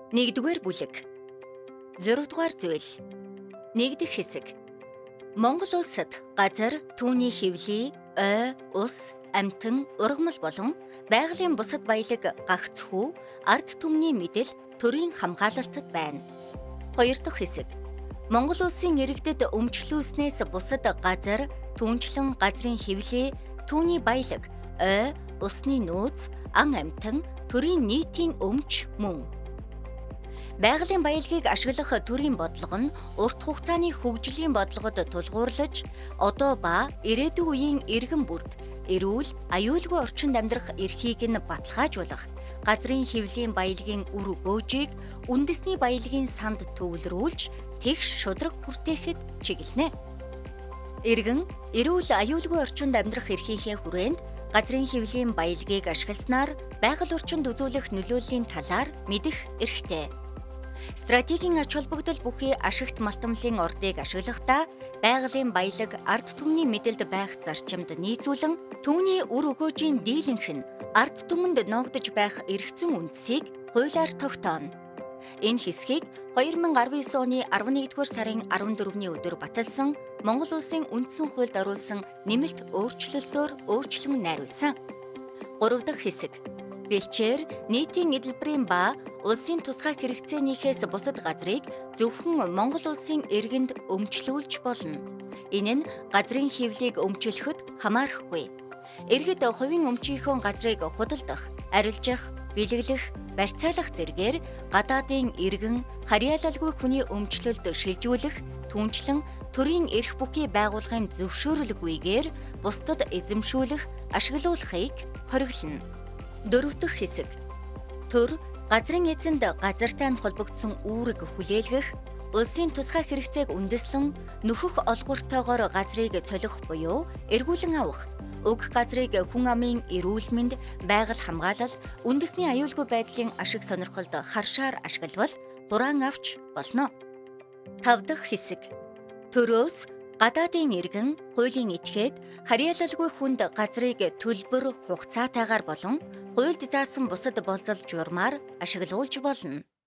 Нэгдүгээр бүлэг. 6 дугаар зүйл. Нэгдэх хэсэг. Монгол улсад газар, түүний хэвлий, ой, ус, амьтан, ургамал болон байгалийн бусад баялаг гагцхүү, ард түмний мэдэл төрийн хамгаалалтад байна. 2 дахь хэсэг. Монгол улсын иргэдэд өмчлүүлснээс бусад газар, түүнчлэн газрын хэвлий, түүний баялаг, ой, усны нөөц, ан амьтан, төрийн нийтийн өмч мөн. Байгалийн баялагийг ашиглах төрийн бодлого нь урт хугацааны хөгжлийн бодлогод тулгуурлаж, одоо ба ирээдүйн үеийн иргэн бүрд эрүүл, аюулгүй орчинд амьдрах эрхийг нь баталгаажуулах, газрын хэвлийн баялагын үр өгөөжийг үндэсний баялагын санд төвлөрүүлж, тэгш шударга хүртээхэд чиглэнэ. Иргэн, эрүүл, аюулгүй орчинд амьдрах эрхийнхээ хүрээнд газрын хэвлийн баялагийг ашигласнаар байгаль орчинд үзүүлэх нөлөөллийн талаар мэдэх эрхтэй. Стратегийн ач холбогдол бүхий ашигт малтамлын ордыг ашиглахдаа байгалийн баялаг ард түмний мэдэлд байх зарчимд нийцүүлэн түүний үр өгөөжийн дийлэнх нь ард түмэнд ногдож байх эрх зүйн үндсийг хуулиар тогтооно. Энэ хэсгийг 2019 оны 11-р сарын 14-ний өдөр баталсан Монгол Улсын үндсэн хуульд оруулсан нэмэлт өөрчлөлтөөр өөрчлөн найруулсан. 3 дахь хэсэг. Бэлчээр нийтийн эдэлбэрийн ба улсын тусгай хэрэгцээнийхээс бусад газрыг зөвхөн Монгол улсын иргэнд өмчлүүлж болно. Энэ нь газрын хэвлийг өмчлөхөд хамаарахгүй. Иргэд хувийн өмчийнхөө газрыг худалдах, арилжах, бэлэглэх, барьцаалах зэргээр гадаадын иргэн, харьяалалгүй хүний өмчлөлд шилжүүлэх, түүнчлэн төрийн эрх бүхий байгууллагын зөвшөөрлөггүйгээр бусдад эзэмшүүлэх, ашиглуулахыг хориглоно. 4 дахь хэсэг. Төр газрын эзэнд газартай нь холбогдсон үүрэг хүлээлгэх, улсын тусгай хэрэгцээг үндэслэн нөхөх олгууртойгоор газрыг солих буюу эргүүлэн авах, уг газрыг хүн амын эрүүл мэнд, байгаль хамгаалал, үндэсний аюулгүй байдлын ашиг сонирхолд харшаар ашиглавал хураан авч болно. 5 дахь хэсэг. Төрөөс гадаадын иргэн, хуулийн этгээд, харьяалалгүй хүнд газрыг төлбөр хугацаатайгаар болон хуульд заасан бусад болзол журмаар ашиглуулж болно.